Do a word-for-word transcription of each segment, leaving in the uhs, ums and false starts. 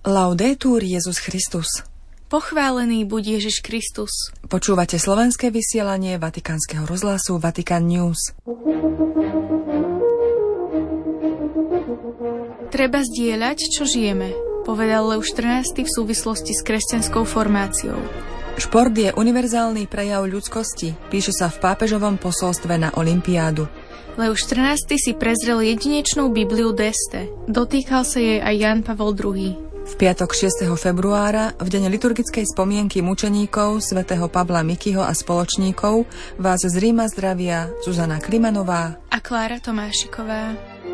Laudetur Jesus Christus. Pochválený buď Ježiš Kristus. Počúvate slovenské vysielanie Vatikánskeho rozhlasu Vatican News. Treba zdieľať, čo žijeme, povedal Leo štrnásty v súvislosti s kresťanskou formáciou. Šport je univerzálny prejav ľudskosti, píše sa v pápežovom posolstve na olympiádu. Leo štrnásty si prezrel jedinečnú Bibliu d'Este. Dotýkal sa jej aj Ján Pavol druhý. V piatok šiesteho februára, v deň liturgickej spomienky mučeníkov svätého Pavla Mikyho a spoločníkov, vás z Ríma zdravia Zuzana Klimanová a Klára Tomášiková.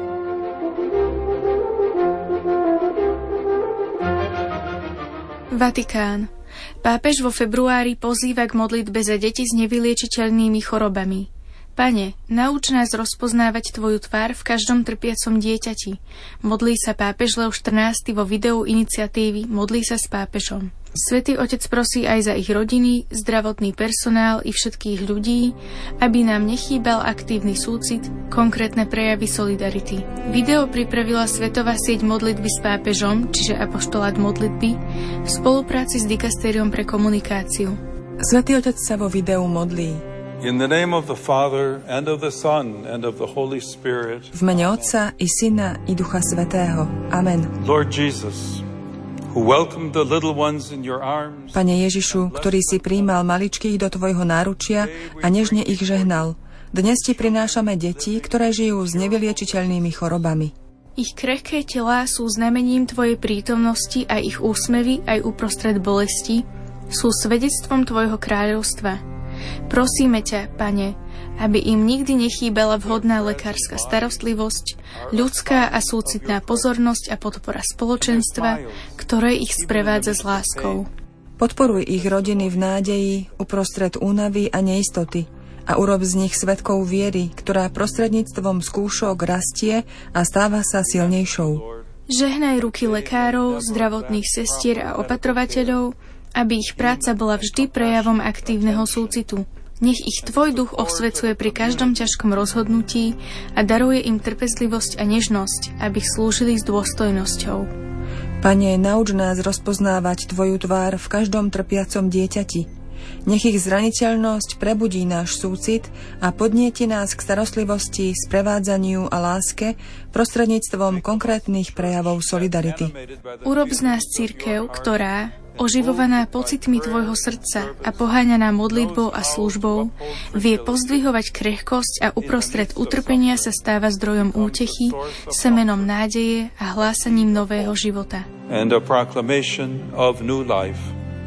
Vatikán. Pápež vo februári pozýva k modlitbe za deti s nevyliečiteľnými chorobami. Pane, nauč nás rozpoznávať Tvoju tvár v každom trpiacom dieťati. Modlí sa pápež Leo štrnásty vo videu iniciatívy Modlí sa s pápežom. Svätý Otec prosí aj za ich rodiny, zdravotný personál i všetkých ľudí, aby nám nechýbal aktívny súcit, konkrétne prejavy solidarity. Video pripravila Svetová sieť modlitby s pápežom, čiže apoštolát modlitby, v spolupráci s Dikastériom pre komunikáciu. Svätý Otec sa vo videu modlí. In the name of the Father, and of the Son, and of the Holy Spirit. V mene Otca i Syna i Ducha Svätého. Amen. Lord Jesus, who welcomed the little ones in your arms. Pane Ježišu, ktorý si prijímal maličkých do Tvojho náručia a nežne ich žehnal, dnes Ti prinášame deti, ktoré žijú s nevyliečiteľnými chorobami. Ich krehké telá sú znamením Tvojej prítomnosti a ich úsmevy aj uprostred bolesti sú svedectvom Tvojho kráľovstva. Prosíme ťa, Pane, aby im nikdy nechýbala vhodná lekárska starostlivosť, ľudská a súcitná pozornosť a podpora spoločenstva, ktoré ich sprevádza s láskou. Podporuj ich rodiny v nádeji, uprostred únavy a neistoty a urob z nich svedkov viery, ktorá prostredníctvom skúšok rastie a stáva sa silnejšou. Žehnaj ruky lekárov, zdravotných sestier a opatrovateľov, aby ich práca bola vždy prejavom aktívneho súcitu. Nech ich Tvoj duch osvecuje pri každom ťažkom rozhodnutí a daruje im trpezlivosť a nežnosť, aby slúžili s dôstojnosťou. Pane, nauč nás rozpoznávať Tvoju tvár v každom trpiacom dieťati. Nech ich zraniteľnosť prebudí náš súcit a podnieti nás k starostlivosti, sprevádzaniu a láske prostredníctvom konkrétnych prejavov solidarity. Urob z nás cirkev, ktorá, oživovaná pocitmi Tvojho srdca a poháňaná modlitbou a službou, vie pozdvihovať krehkosť a uprostred utrpenia sa stáva zdrojom útechy, semenom nádeje a hlásaním nového života. And a proclamation of new life.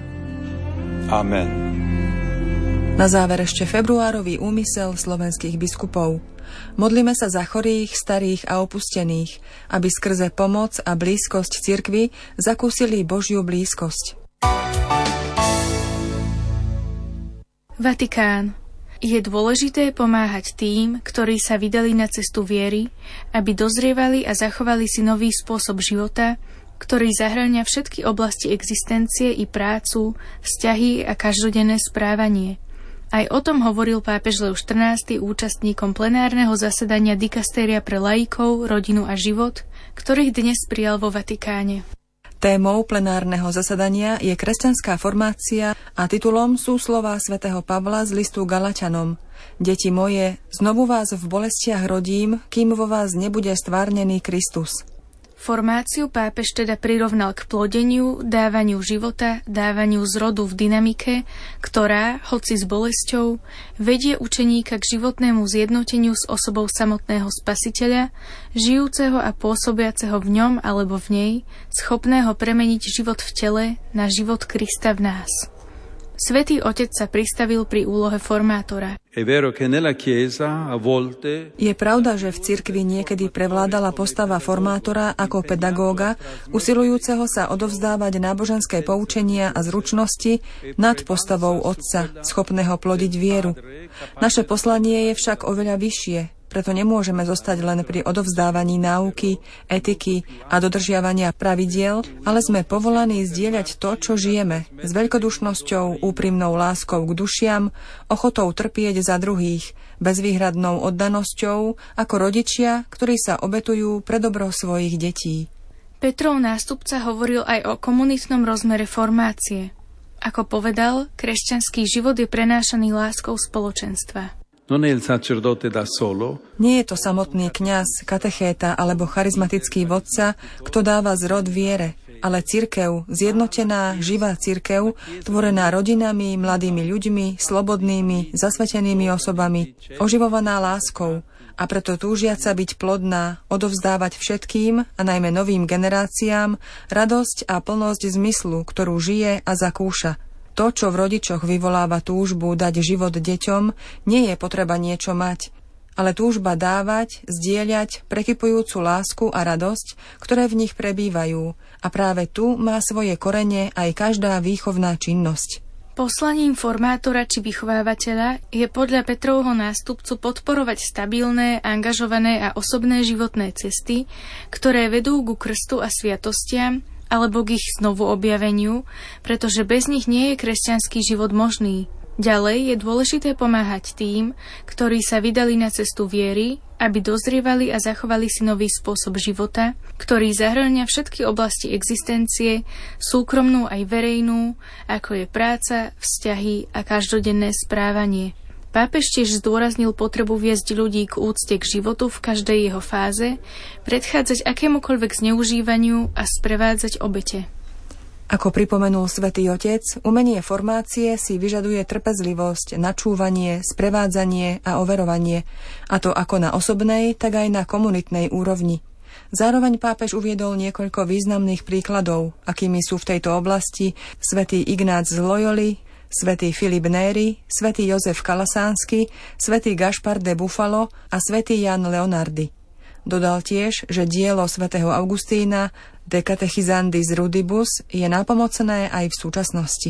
Amen. Na záver ešte februárový úmysel slovenských biskupov. Modlíme sa za chorých, starých a opustených, aby skrze pomoc a blízkosť cirkvi zakúsili Božiu blízkosť. Vatikán. Je dôležité pomáhať tým, ktorí sa vydali na cestu viery, aby dozrievali a zachovali si nový spôsob života, ktorý zahŕňa všetky oblasti existencie i prácu, vzťahy a každodenné správanie. Aj o tom hovoril pápež Leo štrnásty účastníkom plenárneho zasadania Dikastéria pre laikov, rodinu a život, ktorých dnes prijal vo Vatikáne. Témou plenárneho zasadania je kresťanská formácia a titulom sú slová svätého Pavla z listu Galaťanom. Deti moje, znovu vás v bolestiach rodím, kým vo vás nebude stvárnený Kristus. Formáciu pápež teda prirovnal k plodeniu, dávaniu života, dávaniu zrodu v dynamike, ktorá, hoci s bolesťou, vedie učeníka k životnému zjednoteniu s osobou samotného Spasiteľa, žijúceho a pôsobiaceho v ňom alebo v nej, schopného premeniť život v tele na život Krista v nás. Svätý Otec sa pristavil pri úlohe formátora. Je pravda, že v cirkvi niekedy prevládala postava formátora ako pedagóga, usilujúceho sa odovzdávať náboženské poučenia a zručnosti nad postavou otca, schopného plodiť vieru. Naše poslanie je však oveľa vyššie. Preto nemôžeme zostať len pri odovzdávaní náuky, etiky a dodržiavania pravidiel, ale sme povolaní zdieľať to, čo žijeme, s veľkodušnosťou, úprimnou láskou k dušiam, ochotou trpieť za druhých, bezvýhradnou oddanosťou, ako rodičia, ktorí sa obetujú pre dobro svojich detí. Petrov nástupca hovoril aj o komunitnom rozmere formácie. Ako povedal, kresťanský život je prenášaný láskou spoločenstva. Nie je to samotný kňaz, katechéta alebo charizmatický vodca, kto dáva zrod viere, ale cirkev, zjednotená, živá cirkev, tvorená rodinami, mladými ľuďmi, slobodnými, zasvetenými osobami, oživovaná láskou, a preto túžiaca byť plodná, odovzdávať všetkým, a najmä novým generáciám, radosť a plnosť zmyslu, ktorú žije a zakúša. To, čo v rodičoch vyvoláva túžbu dať život deťom, nie je potreba niečo mať, ale túžba dávať, zdieľať prekypujúcu lásku a radosť, ktoré v nich prebývajú, a práve tu má svoje korene aj každá výchovná činnosť. Poslaním formátora či vychovávateľa je podľa Petrovho nástupcu podporovať stabilné, angažované a osobné životné cesty, ktoré vedú ku krstu a sviatostiam alebo k ich znovu objaveniu, pretože bez nich nie je kresťanský život možný. Ďalej je dôležité pomáhať tým, ktorí sa vydali na cestu viery, aby dozrievali a zachovali si nový spôsob života, ktorý zahŕňa všetky oblasti existencie, súkromnú aj verejnú, ako je práca, vzťahy a každodenné správanie. Pápež tiež zdôraznil potrebu viesť ľudí k úcte k životu v každej jeho fáze, predchádzať akémukoľvek zneužívaniu a sprevádzať obete. Ako pripomenul Svätý Otec, umenie formácie si vyžaduje trpezlivosť, načúvanie, sprevádzanie a overovanie, a to ako na osobnej, tak aj na komunitnej úrovni. Zároveň pápež uviedol niekoľko významných príkladov, akými sú v tejto oblasti svätý Ignác z Loyoli, svätý Filip Néri, svätý Jozef Kalasánsky, svätý Gašpar de Buffalo a svätý Jan Leonardi. Dodal tiež, že dielo svätého Augustína De Catechizandis Rudibus je nápomocné aj v súčasnosti.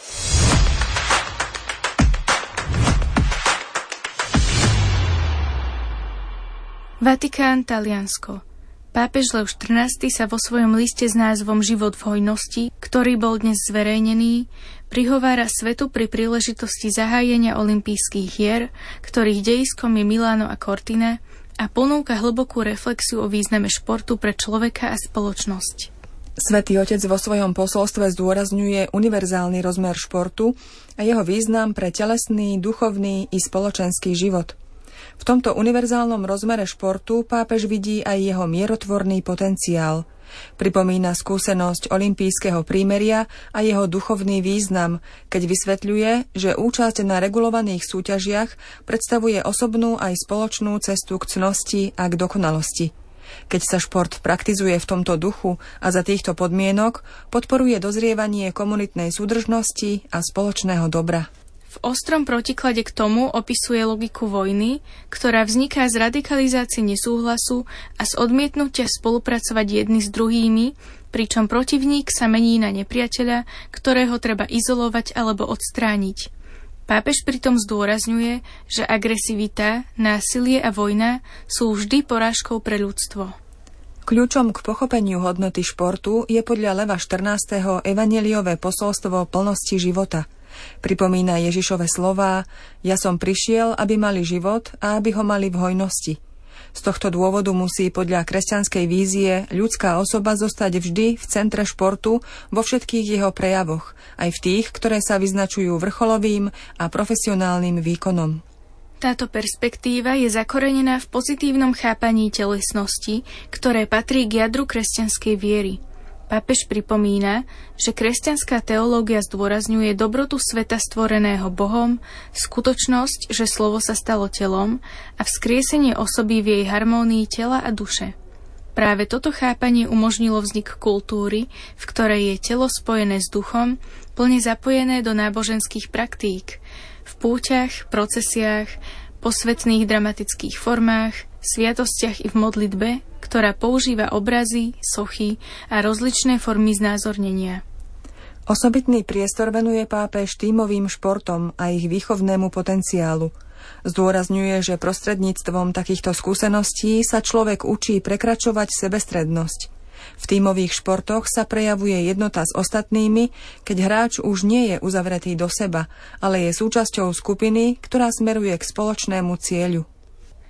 Vatikán, Taliansko. Pápež Lev štrnásty sa vo svojom liste s názvom Život v hojnosti, ktorý bol dnes zverejnený, prihovára svetu pri príležitosti zahájenia olympijských hier, ktorých dejiskom je Milano a Cortina, a ponúka hlbokú reflexiu o význame športu pre človeka a spoločnosť. Svätý Otec vo svojom posolstve zdôrazňuje univerzálny rozmer športu a jeho význam pre telesný, duchovný i spoločenský život. V tomto univerzálnom rozmere športu pápež vidí aj jeho mierotvorný potenciál. Pripomína skúsenosť olympijského prímeria a jeho duchovný význam, keď vysvetľuje, že účasť na regulovaných súťažiach predstavuje osobnú aj spoločnú cestu k cnosti a k dokonalosti. Keď sa šport praktizuje v tomto duchu a za týchto podmienok, podporuje dozrievanie komunitnej súdržnosti a spoločného dobra. V ostrom protiklade k tomu opisuje logiku vojny, ktorá vzniká z radikalizácie nesúhlasu a z odmietnutia spolupracovať jedni s druhými, pričom protivník sa mení na nepriateľa, ktorého treba izolovať alebo odstrániť. Pápež pritom zdôrazňuje, že agresivita, násilie a vojna sú vždy porážkou pre ľudstvo. Kľúčom k pochopeniu hodnoty športu je podľa Leva štrnásteho evanjeliové posolstvo plnosti života. Pripomína Ježišove slová: Ja som prišiel, aby mali život a aby ho mali v hojnosti. Z tohto dôvodu musí podľa kresťanskej vízie ľudská osoba zostať vždy v centre športu vo všetkých jeho prejavoch, aj v tých, ktoré sa vyznačujú vrcholovým a profesionálnym výkonom. Táto perspektíva je zakorenená v pozitívnom chápaní telesnosti, ktoré patrí k jadru kresťanskej viery. Pápež pripomína, že kresťanská teológia zdôrazňuje dobrotu sveta stvoreného Bohom, skutočnosť, že slovo sa stalo telom a vzkriesenie osoby v jej harmónii tela a duše. Práve toto chápanie umožnilo vznik kultúry, v ktorej je telo spojené s duchom, plne zapojené do náboženských praktík, v púťach, procesiách, posvetných dramatických formách, sviatostiach i v modlitbe, ktorá používa obrazy, sochy a rozličné formy znázornenia. Osobitný priestor venuje pápež tímovým športom a ich výchovnému potenciálu. Zdôrazňuje, že prostredníctvom takýchto skúseností sa človek učí prekračovať sebestrednosť. V tímových športoch sa prejavuje jednota s ostatnými, keď hráč už nie je uzavretý do seba, ale je súčasťou skupiny, ktorá smeruje k spoločnému cieľu.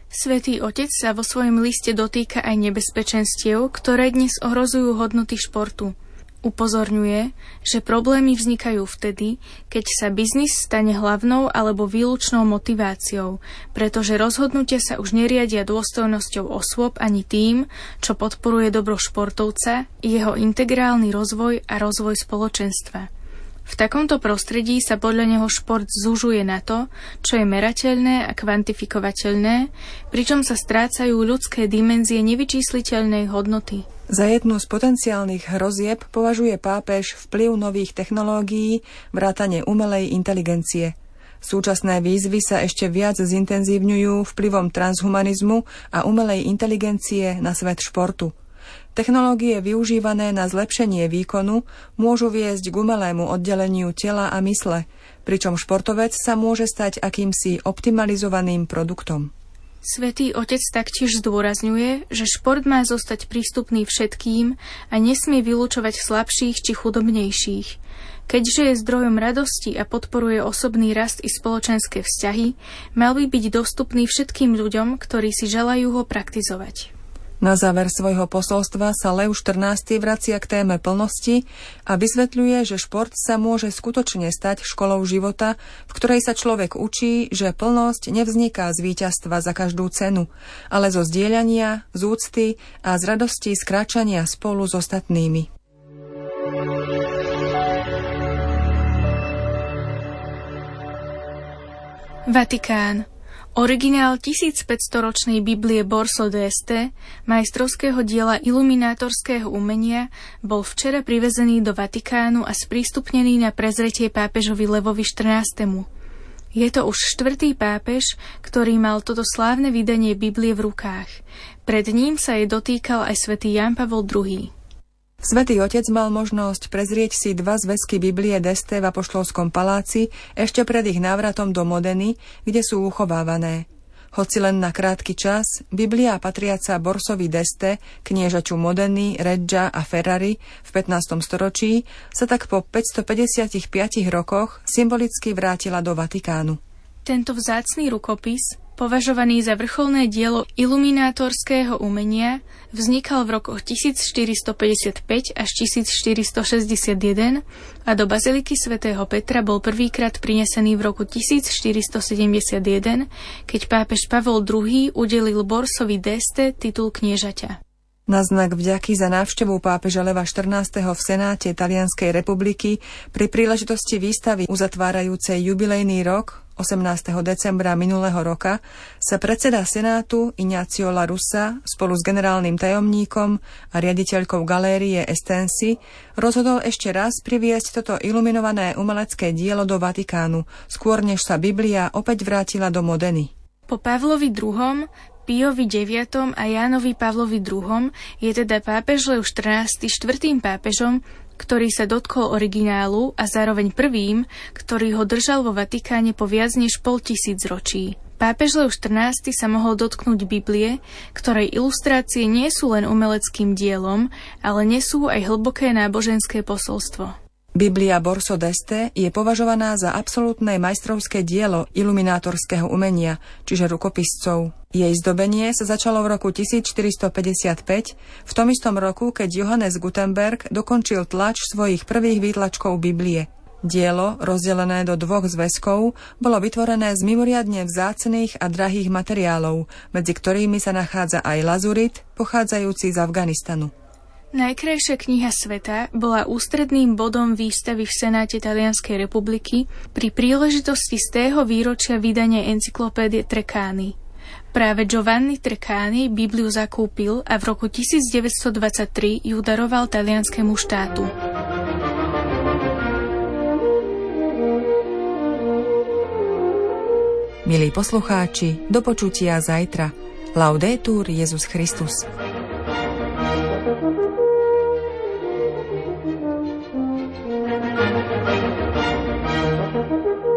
Svätý Otec sa vo svojom liste dotýka aj nebezpečenstiev, ktoré dnes ohrozujú hodnoty športu. Upozorňuje, že problémy vznikajú vtedy, keď sa biznis stane hlavnou alebo výlučnou motiváciou, pretože rozhodnutia sa už neriadia dôstojnosťou osôb ani tým, čo podporuje dobro športovca, jeho integrálny rozvoj a rozvoj spoločenstva. V takomto prostredí sa podľa neho šport zužuje na to, čo je merateľné a kvantifikovateľné, pričom sa strácajú ľudské dimenzie nevyčísliteľnej hodnoty. Za jednu z potenciálnych hrozieb považuje pápež vplyv nových technológií, vrátane umelej inteligencie. Súčasné výzvy sa ešte viac zintenzívňujú vplyvom transhumanizmu a umelej inteligencie na svet športu. Technológie využívané na zlepšenie výkonu môžu viesť k umelému oddeleniu tela a mysle, pričom športovec sa môže stať akýmsi optimalizovaným produktom. Svätý Otec taktiež zdôrazňuje, že šport má zostať prístupný všetkým a nesmie vylúčovať slabších či chudobnejších. Keďže je zdrojom radosti a podporuje osobný rast i spoločenské vzťahy, mal by byť dostupný všetkým ľuďom, ktorí si želajú ho praktizovať. Na záver svojho posolstva sa Lev štrnásty vracia k téme plnosti a vysvetľuje, že šport sa môže skutočne stať školou života, v ktorej sa človek učí, že plnosť nevzniká z víťazstva za každú cenu, ale zo zdieľania, z úcty a z radosti z kráčania spolu s ostatnými. Vatikán. Originál tisícpäťstoročnej Biblie Borso d'Este, majstrovského diela iluminátorského umenia, bol včera privezený do Vatikánu a sprístupnený na prezretie pápežovi Levovi štrnástemu. Je to už štvrtý pápež, ktorý mal toto slávne vydanie Biblie v rukách. Pred ním sa jej dotýkal aj svätý Ján Pavol druhý. Svätý Otec mal možnosť prezrieť si dva zväzky Biblie d'Este v Apoštolskom paláci ešte pred ich návratom do Modeny, kde sú uchovávané. Hoci len na krátky čas, Biblia patriaca Borsovi d'Este, kniežaču Modeny, Reggia a Ferrari v pätnástom storočí, sa tak po päťstopäťdesiatpäť rokoch symbolicky vrátila do Vatikánu. Tento vzácny rukopis, považovaný za vrcholné dielo iluminátorského umenia, vznikal v rokoch tisícštyristopäťdesiatpäť až tisícštyristošesťdesiatjeden a do baziliky svätého Petra bol prvýkrát prinesený v roku tisícštyristosedemdesiatjeden, keď pápež Pavol druhý udelil Borsovi d'Este titul kniežaťa. Na znak vďaky za návštevu pápeža Leva štrnásteho v Senáte Talianskej republiky pri príležitosti výstavy uzatvárajúcej jubilejný rok osemnásteho decembra minulého roka sa predseda Senátu Ignacio La Russa spolu s generálnym tajomníkom a riaditeľkou galérie Estensi rozhodol ešte raz priviesť toto iluminované umelecké dielo do Vatikánu, skôr než sa Biblia opäť vrátila do Modeny. Po Pavlovi druhom, Piovi deviatom a Jánovi Pavlovi druhom je teda pápež Lev štrnásty štvrtým pápežom, ktorý sa dotkol originálu a zároveň prvým, ktorý ho držal vo Vatikáne po viac než pol tisíc ročí. Pápež Lev štrnásty sa mohol dotknúť Biblie, ktorej ilustrácie nie sú len umeleckým dielom, ale nesú aj hlboké náboženské posolstvo. Biblia Borso d'Este je považovaná za absolútne majstrovské dielo iluminátorského umenia, čiže rukopiscov. Jej zdobenie sa začalo v roku tisícštyristopäťdesiatpäť, v tom istom roku, keď Johannes Gutenberg dokončil tlač svojich prvých výtlačkov Biblie. Dielo, rozdelené do dvoch zväzkov, bolo vytvorené z mimoriadne vzácnych a drahých materiálov, medzi ktorými sa nachádza aj lazurit, pochádzajúci z Afganistanu. Najkrajšia kniha sveta bola ústredným bodom výstavy v Senáte Talianskej republiky pri príležitosti stého výročia vydania encyklopédie Treccani. Práve Giovanni Treccani Bibliu zakúpil a v roku tisícdeväťstodvadsaťtri ju daroval talianskému štátu. Milí poslucháči, do počutia zajtra. Laudetur Jesus Christus. Thank you.